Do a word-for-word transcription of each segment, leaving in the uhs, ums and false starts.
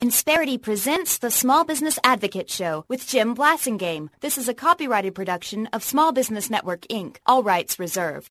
Insperity presents the Small Business Advocate Show with Jim Blasingame. This is a copyrighted production of Small Business Network, Incorporated. All rights reserved.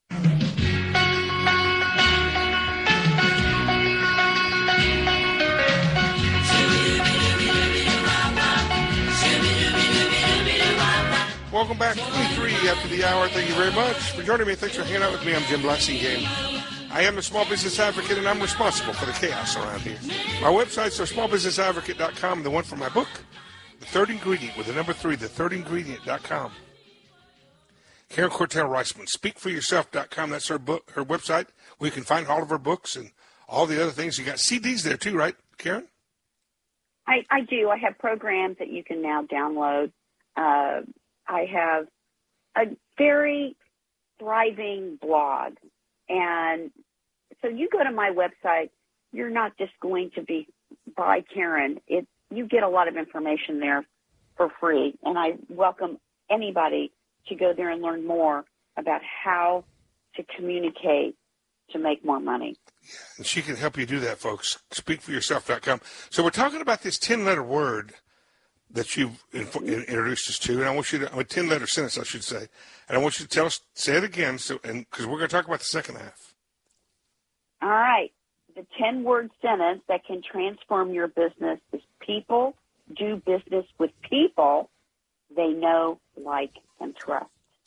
Welcome back, twenty-three after the hour. Thank you very much for joining me. Thanks for hanging out with me. I'm Jim Blasingame. I am a small business advocate, and I'm responsible for the chaos around here. My websites are small business advocate dot com, the one for my book, The Third Ingredient, with the number three, the third ingredient dot com. Karen Cortell Reisman, speak for yourself dot com. That's her book, her website, where you can find all of her books and all the other things. You got C Ds there too, right, Karen? I, I do. I have programs that you can now download. Uh, I have a very thriving blog. And so you go to my website, you're not just going to be by Karen. It, you get a lot of information there for free. And I welcome anybody to go there and learn more about how to communicate to make more money. Yeah, and she can help you do that, folks. speak for yourself dot com. So we're talking about this ten-letter word that you've introduced us to, and I want you to, a ten-letter sentence, I should say, and I want you to tell us, say it again, so, and because we're going to talk about the second half. All right. The ten-word sentence that can transform your business is people do business with people they know, like, and trust.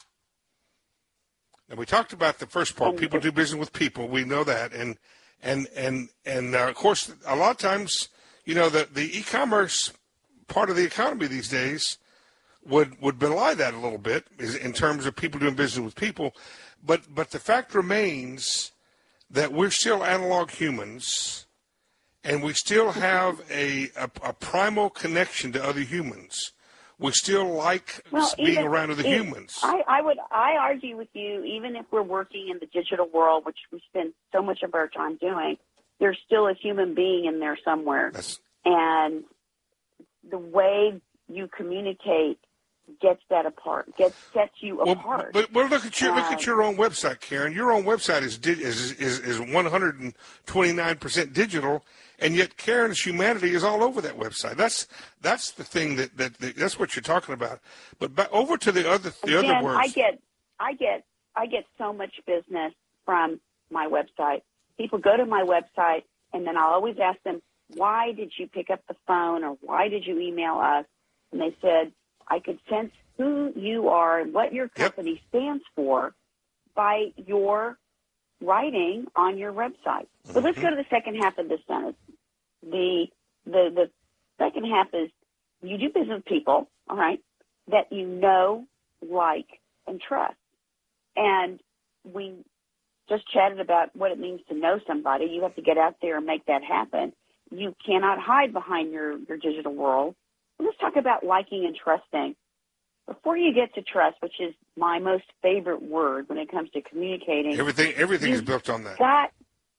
And we talked about the first part, and people do business with people. We know that. And, and, and, and uh, of course, a lot of times, you know, the, the e-commerce part of the economy these days would would belie that a little bit in terms of people doing business with people. But but the fact remains that we're still analog humans, and we still have a, a, a primal connection to other humans. We still like well, being even, around other even, humans. I, I would I argue with you, even if we're working in the digital world, which we spend so much of our time doing, there's still a human being in there somewhere. That's, and the way you communicate gets that apart, gets sets you well, apart. But well, look at your um, look at your own website, Karen. Your own website is is is is one hundred twenty-nine percent digital, and yet Karen's humanity is all over that website. That's that's the thing that, that, that that's what you're talking about. But back over to the other the Again, other words. I get I get I get so much business from my website. People go to my website, and then I'll always ask them, why did you pick up the phone, or why did you email us? And they said, I could sense who you are and what your company yep. stands for by your writing on your website. Mm-hmm. But let's go to the second half of this sentence. The, the, the second half is you do business with people, all right, that you know, like, and trust. And we just chatted about what it means to know somebody. You have to get out there and make that happen. You cannot hide behind your, your digital world. Let's talk about liking and trusting. Before you get to trust, which is my most favorite word when it comes to communicating. Everything everything is built on that. Got,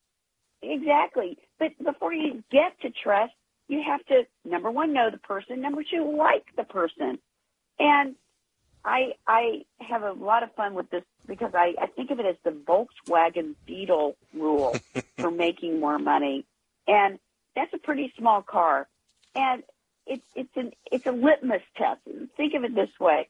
exactly. But before you get to trust, you have to, number one, know the person. Number two, like the person. And I I have a lot of fun with this because I, I think of it as the Volkswagen Beetle rule for making more money. And that's a pretty small car, and it's it's an it's a litmus test. Think of it this way,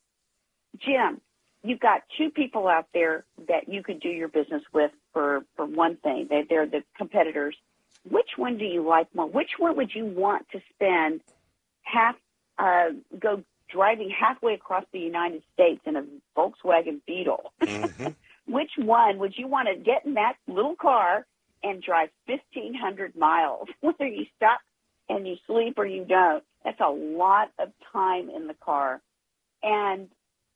Jim. You've got two people out there that you could do your business with for, for one thing. They they're the competitors. Which one do you like more? Which one would you want to spend half uh, go driving halfway across the United States in a Volkswagen Beetle? Mm-hmm. Which one would you want to get in that little car and drive fifteen hundred miles, whether you stop and you sleep or you don't? That's a lot of time in the car. And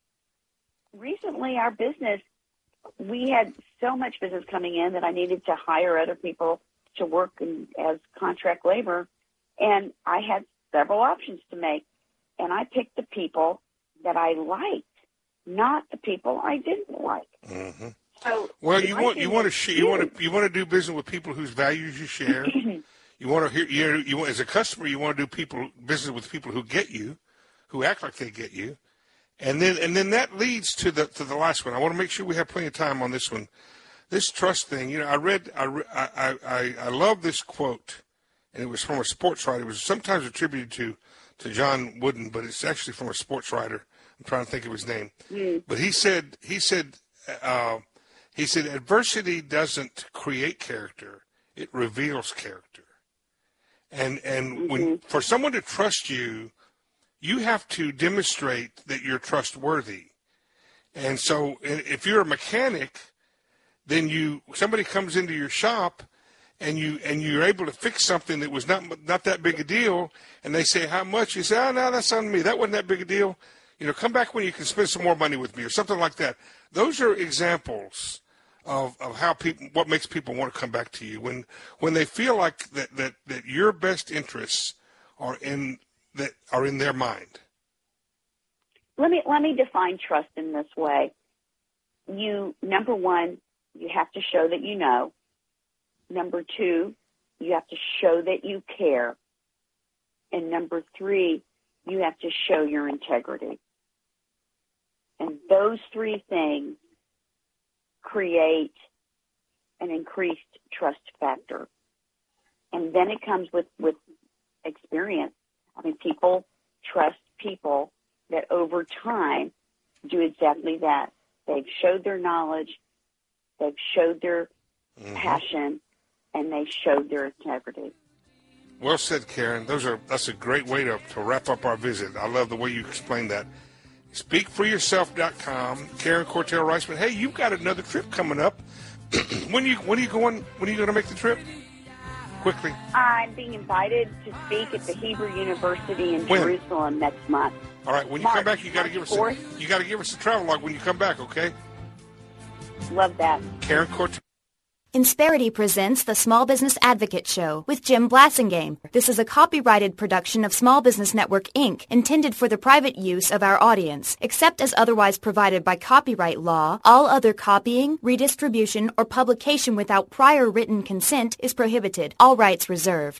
recently our business, we had so much business coming in that I needed to hire other people to work in, as contract labor. And I had several options to make. And I picked the people that I liked, not the people I didn't like. Mm-hmm. So well, you want you want to sh- you want to you want to do business with people whose values you share. You want to hear you, you want, as a customer, you want to do people business with people who get you, who act like they get you, and then and then that leads to the to the last one. I want to make sure we have plenty of time on this one. This trust thing, you know, I read I I I, I love this quote, and it was from a sports writer. It was sometimes attributed to, to John Wooden, but it's actually from a sports writer. I'm trying to think of his name. Mm. But he said, he said, uh, he said, adversity doesn't create character; it reveals character. And and mm-hmm. when for someone to trust you, you have to demonstrate that you're trustworthy. And so, if you're a mechanic, then you somebody comes into your shop, and you and you're able to fix something that was not not that big a deal, and they say how much, you say, oh no, that's on me. That wasn't that big a deal. You know, come back when you can spend some more money with me, or something like that. Those are examples of, of how people, what makes people want to come back to you when when they feel like that, that, that your best interests are in that are in their mind. Let me let me define trust in this way. You number one, you have to show that you know. Number two, you have to show that you care. And number three, you have to show your integrity. And those three things create an increased trust factor. And then it comes with, with experience. I mean, people trust people that over time do exactly that. They've showed their knowledge, they've showed their mm-hmm. passion, and they showed their integrity. Well said, Karen. Those are that's a great way to, to wrap up our visit. I love the way you explained that. speak for yourself dot com, Karen Cortell Reisman. Hey, you've got another trip coming up. when you when are you going? When are you going to make the trip? Quickly. I'm being invited to speak at the Hebrew University in when? Jerusalem next month. All right. When you March, come back, you got to give us a, you got to give us a travel log when you come back. Okay. Love that. Karen Cortell. Insperity presents the Small Business Advocate Show with Jim Blassingame. This is a copyrighted production of Small Business Network, Incorporated, intended for the private use of our audience. Except as otherwise provided by copyright law, all other copying, redistribution, or publication without prior written consent is prohibited. All rights reserved.